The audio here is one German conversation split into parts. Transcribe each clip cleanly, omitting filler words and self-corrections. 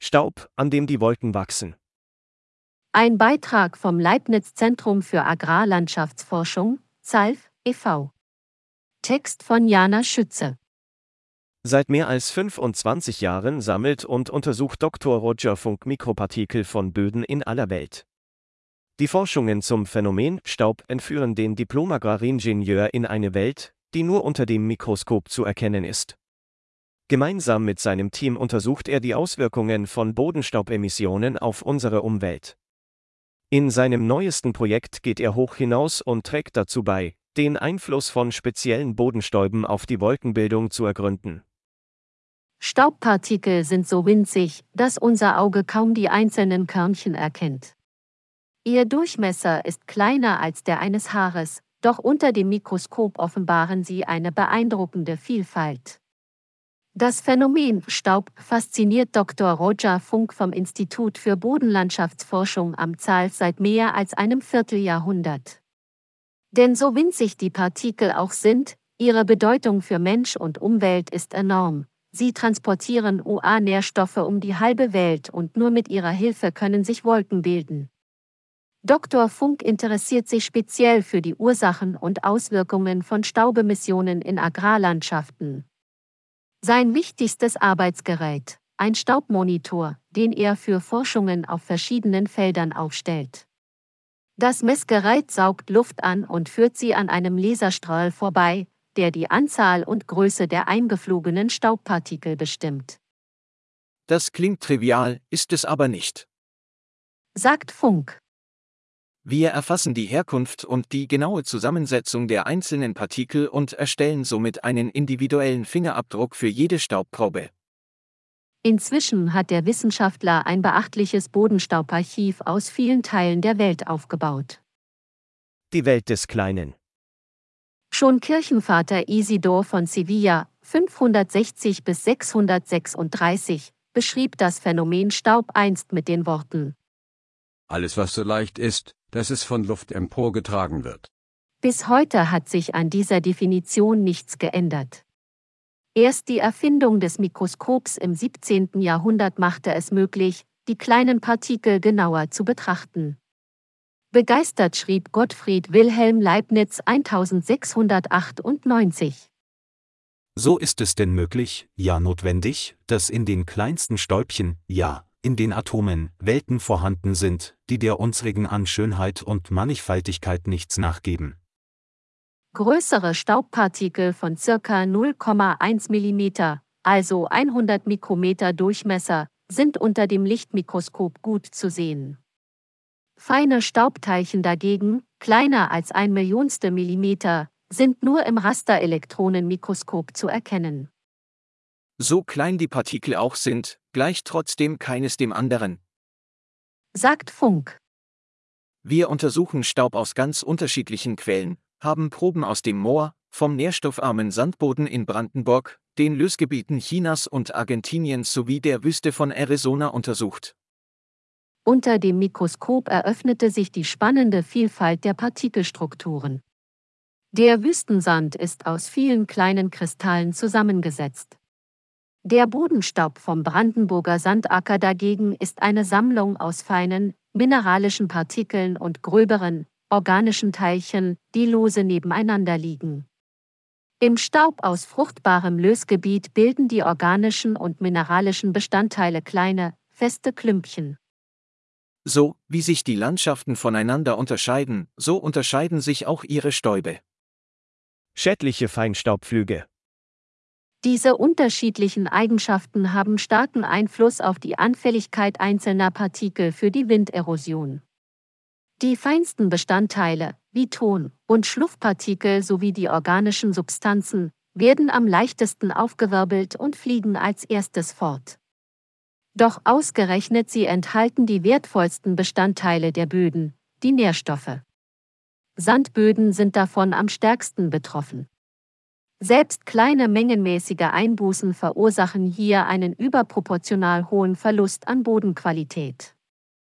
Staub, an dem die Wolken wachsen. Ein Beitrag vom Leibniz-Zentrum für Agrarlandschaftsforschung, ZALF e.V. Text von Jana Schütze. Seit mehr als 25 Jahren sammelt und untersucht Dr. Roger Funk Mikropartikel von Böden in aller Welt. Die Forschungen zum Phänomen Staub entführen den Diplom-Agraringenieur in eine Welt, die nur unter dem Mikroskop zu erkennen ist. Gemeinsam mit seinem Team untersucht er die Auswirkungen von Bodenstaubemissionen auf unsere Umwelt. In seinem neuesten Projekt geht er hoch hinaus und trägt dazu bei, den Einfluss von speziellen Bodenstäuben auf die Wolkenbildung zu ergründen. Staubpartikel sind so winzig, dass unser Auge kaum die einzelnen Körnchen erkennt. Ihr Durchmesser ist kleiner als der eines Haares, doch unter dem Mikroskop offenbaren sie eine beeindruckende Vielfalt. Das Phänomen Staub fasziniert Dr. Roger Funk vom Institut für Bodenlandschaftsforschung am ZALF seit mehr als einem Vierteljahrhundert. Denn so winzig die Partikel auch sind, ihre Bedeutung für Mensch und Umwelt ist enorm. Sie transportieren UA-Nährstoffe um die halbe Welt und nur mit ihrer Hilfe können sich Wolken bilden. Dr. Funk interessiert sich speziell für die Ursachen und Auswirkungen von Staubemissionen in Agrarlandschaften. Sein wichtigstes Arbeitsgerät, ein Staubmonitor, den er für Forschungen auf verschiedenen Feldern aufstellt. Das Messgerät saugt Luft an und führt sie an einem Laserstrahl vorbei, der die Anzahl und Größe der eingeflogenen Staubpartikel bestimmt. Das klingt trivial, ist es aber nicht. Sagt Funk. Wir erfassen die Herkunft und die genaue Zusammensetzung der einzelnen Partikel und erstellen somit einen individuellen Fingerabdruck für jede Staubprobe. Inzwischen hat der Wissenschaftler ein beachtliches Bodenstaubarchiv aus vielen Teilen der Welt aufgebaut. Die Welt des Kleinen. Schon Kirchenvater Isidor von Sevilla, 560 bis 636, beschrieb das Phänomen Staub einst mit den Worten: Alles, was so leicht ist, dass es von Luft emporgetragen wird. Bis heute hat sich an dieser Definition nichts geändert. Erst die Erfindung des Mikroskops im 17. Jahrhundert machte es möglich, die kleinen Partikel genauer zu betrachten. Begeistert schrieb Gottfried Wilhelm Leibniz 1698. So ist es denn möglich, ja notwendig, dass in den kleinsten Stäubchen, ja, in den Atomen, Welten vorhanden sind, die der unsrigen an Schönheit und Mannigfaltigkeit nichts nachgeben. Größere Staubpartikel von ca. 0,1 mm, also 100 Mikrometer Durchmesser, sind unter dem Lichtmikroskop gut zu sehen. Feine Staubteilchen dagegen, kleiner als 1 Millionstel sind nur im Rasterelektronenmikroskop zu erkennen. So klein die Partikel auch sind, gleicht trotzdem keines dem anderen. Sagt Funk. Wir untersuchen Staub aus ganz unterschiedlichen Quellen, haben Proben aus dem Moor, vom nährstoffarmen Sandboden in Brandenburg, den Lößgebieten Chinas und Argentiniens sowie der Wüste von Arizona untersucht. Unter dem Mikroskop eröffnete sich die spannende Vielfalt der Partikelstrukturen. Der Wüstensand ist aus vielen kleinen Kristallen zusammengesetzt. Der Bodenstaub vom Brandenburger Sandacker dagegen ist eine Sammlung aus feinen, mineralischen Partikeln und gröberen, organischen Teilchen, die lose nebeneinander liegen. Im Staub aus fruchtbarem Lößgebiet bilden die organischen und mineralischen Bestandteile kleine, feste Klümpchen. So, wie sich die Landschaften voneinander unterscheiden, so unterscheiden sich auch ihre Stäube. Schädliche Feinstaubflüge. Diese unterschiedlichen Eigenschaften haben starken Einfluss auf die Anfälligkeit einzelner Partikel für die Winderosion. Die feinsten Bestandteile, wie Ton- und Schluffpartikel sowie die organischen Substanzen, werden am leichtesten aufgewirbelt und fliegen als erstes fort. Doch ausgerechnet sie enthalten die wertvollsten Bestandteile der Böden, die Nährstoffe. Sandböden sind davon am stärksten betroffen. Selbst kleine mengenmäßige Einbußen verursachen hier einen überproportional hohen Verlust an Bodenqualität.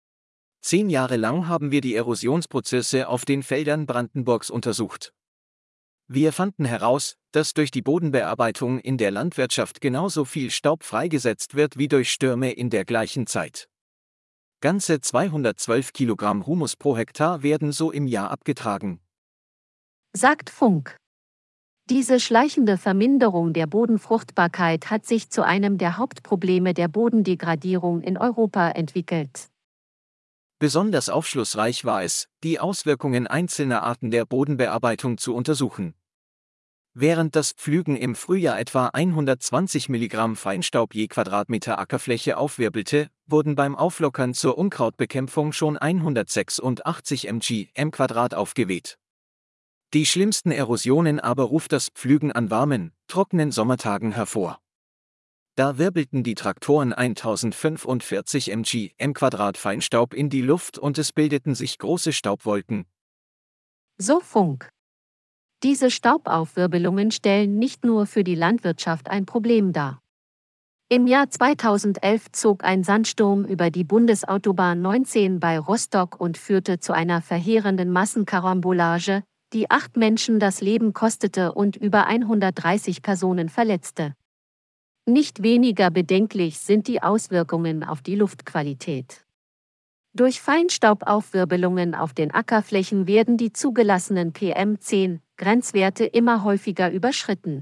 10 Jahre lang haben wir die Erosionsprozesse auf den Feldern Brandenburgs untersucht. Wir fanden heraus, dass durch die Bodenbearbeitung in der Landwirtschaft genauso viel Staub freigesetzt wird wie durch Stürme in der gleichen Zeit. Ganze 212 Kilogramm Humus pro Hektar werden so im Jahr abgetragen, sagt Funk. Diese schleichende Verminderung der Bodenfruchtbarkeit hat sich zu einem der Hauptprobleme der Bodendegradierung in Europa entwickelt. Besonders aufschlussreich war es, die Auswirkungen einzelner Arten der Bodenbearbeitung zu untersuchen. Während das Pflügen im Frühjahr etwa 120 Milligramm Feinstaub je Quadratmeter Ackerfläche aufwirbelte, wurden beim Auflockern zur Unkrautbekämpfung schon 186 mg im Quadrat aufgeweht. Die schlimmsten Erosionen aber ruft das Pflügen an warmen, trockenen Sommertagen hervor. Da wirbelten die Traktoren 1045 mg im Quadrat Feinstaub in die Luft und es bildeten sich große Staubwolken. So Funk. Diese Staubaufwirbelungen stellen nicht nur für die Landwirtschaft ein Problem dar. Im Jahr 2011 zog ein Sandsturm über die Bundesautobahn 19 bei Rostock und führte zu einer verheerenden Massenkarambolage, die 8 Menschen das Leben kostete und über 130 Personen verletzte. Nicht weniger bedenklich sind die Auswirkungen auf die Luftqualität. Durch Feinstaubaufwirbelungen auf den Ackerflächen werden die zugelassenen PM10-Grenzwerte immer häufiger überschritten.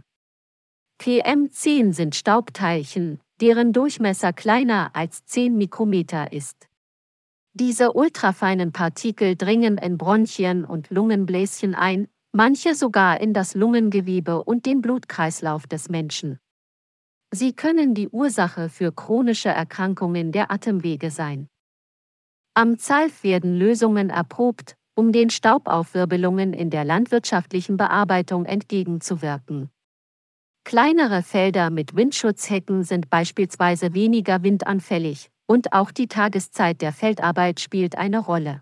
PM10 sind Staubteilchen, deren Durchmesser kleiner als 10 Mikrometer ist. Diese ultrafeinen Partikel dringen in Bronchien und Lungenbläschen ein, manche sogar in das Lungengewebe und den Blutkreislauf des Menschen. Sie können die Ursache für chronische Erkrankungen der Atemwege sein. Am ZALF werden Lösungen erprobt, um den Staubaufwirbelungen in der landwirtschaftlichen Bearbeitung entgegenzuwirken. Kleinere Felder mit Windschutzhecken sind beispielsweise weniger windanfällig, und auch die Tageszeit der Feldarbeit spielt eine Rolle.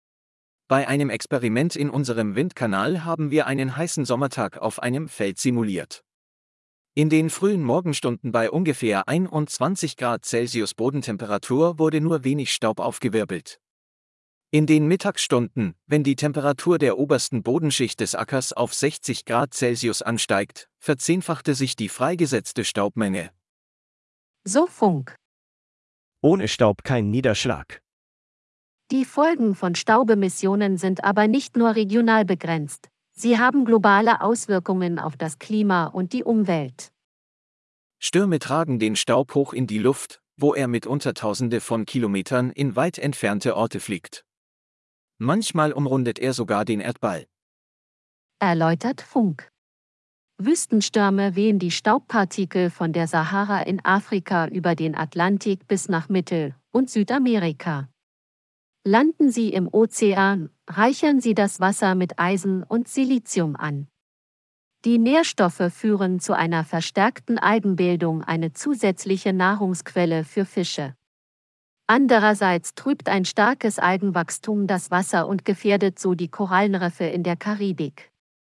Bei einem Experiment in unserem Windkanal haben wir einen heißen Sommertag auf einem Feld simuliert. In den frühen Morgenstunden bei ungefähr 21 Grad Celsius Bodentemperatur wurde nur wenig Staub aufgewirbelt. In den Mittagsstunden, wenn die Temperatur der obersten Bodenschicht des Ackers auf 60 Grad Celsius ansteigt, verzehnfachte sich die freigesetzte Staubmenge. So Funk. Ohne Staub kein Niederschlag. Die Folgen von Staubemissionen sind aber nicht nur regional begrenzt, sie haben globale Auswirkungen auf das Klima und die Umwelt. Stürme tragen den Staub hoch in die Luft, wo er mitunter Tausende von Kilometern in weit entfernte Orte fliegt. Manchmal umrundet er sogar den Erdball. Erläutert Funk. Wüstenstürme wehen die Staubpartikel von der Sahara in Afrika über den Atlantik bis nach Mittel- und Südamerika. Landen sie im Ozean, reichern sie das Wasser mit Eisen und Silizium an. Die Nährstoffe führen zu einer verstärkten Algenbildung, eine zusätzliche Nahrungsquelle für Fische. Andererseits trübt ein starkes Algenwachstum das Wasser und gefährdet so die Korallenriffe in der Karibik.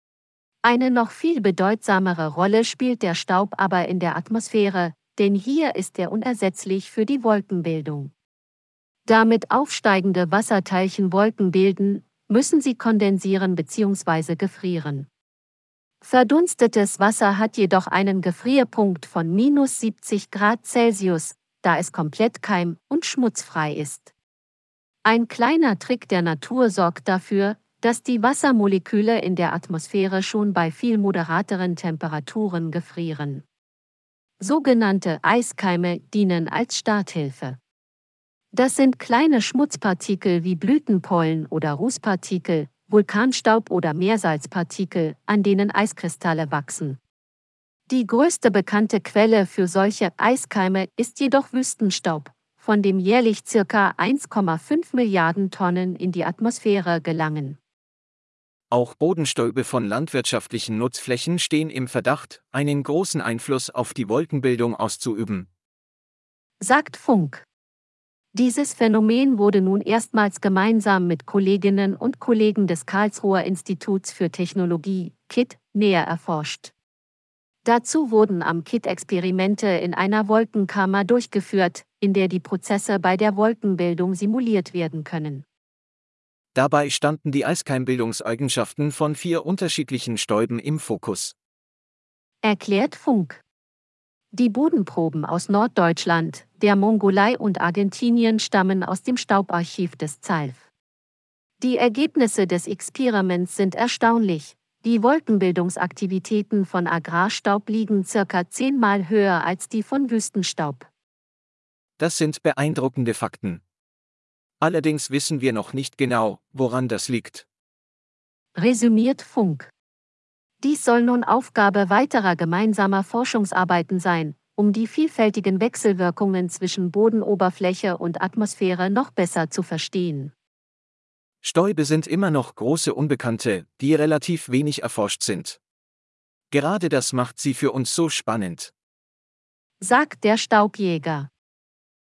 Eine noch viel bedeutsamere Rolle spielt der Staub aber in der Atmosphäre, denn hier ist er unersetzlich für die Wolkenbildung. Damit aufsteigende Wasserteilchen Wolken bilden, müssen sie kondensieren bzw. gefrieren. Verdunstetes Wasser hat jedoch einen Gefrierpunkt von -70 Grad Celsius, da es komplett keim- und schmutzfrei ist. Ein kleiner Trick der Natur sorgt dafür, dass die Wassermoleküle in der Atmosphäre schon bei viel moderateren Temperaturen gefrieren. Sogenannte Eiskeime dienen als Starthilfe. Das sind kleine Schmutzpartikel wie Blütenpollen oder Rußpartikel, Vulkanstaub oder Meersalzpartikel, an denen Eiskristalle wachsen. Die größte bekannte Quelle für solche Eiskeime ist jedoch Wüstenstaub, von dem jährlich ca. 1,5 Milliarden Tonnen in die Atmosphäre gelangen. Auch Bodenstäube von landwirtschaftlichen Nutzflächen stehen im Verdacht, einen großen Einfluss auf die Wolkenbildung auszuüben, sagt Funk. Dieses Phänomen wurde nun erstmals gemeinsam mit Kolleginnen und Kollegen des Karlsruher Instituts für Technologie, KIT, näher erforscht. Dazu wurden am KIT Experimente in einer Wolkenkammer durchgeführt, in der die Prozesse bei der Wolkenbildung simuliert werden können. Dabei standen die Eiskeimbildungseigenschaften von 4 unterschiedlichen Stäuben im Fokus. Erklärt Funk. Die Bodenproben aus Norddeutschland, der Mongolei und Argentinien stammen aus dem Staubarchiv des ZALF. Die Ergebnisse des Experiments sind erstaunlich. Die Wolkenbildungsaktivitäten von Agrarstaub liegen circa 10-mal höher als die von Wüstenstaub. Das sind beeindruckende Fakten. Allerdings wissen wir noch nicht genau, woran das liegt. Resümiert Funk. Dies soll nun Aufgabe weiterer gemeinsamer Forschungsarbeiten sein, um die vielfältigen Wechselwirkungen zwischen Bodenoberfläche und Atmosphäre noch besser zu verstehen. Stäube sind immer noch große Unbekannte, die relativ wenig erforscht sind. Gerade das macht sie für uns so spannend. Sagt der Staubjäger.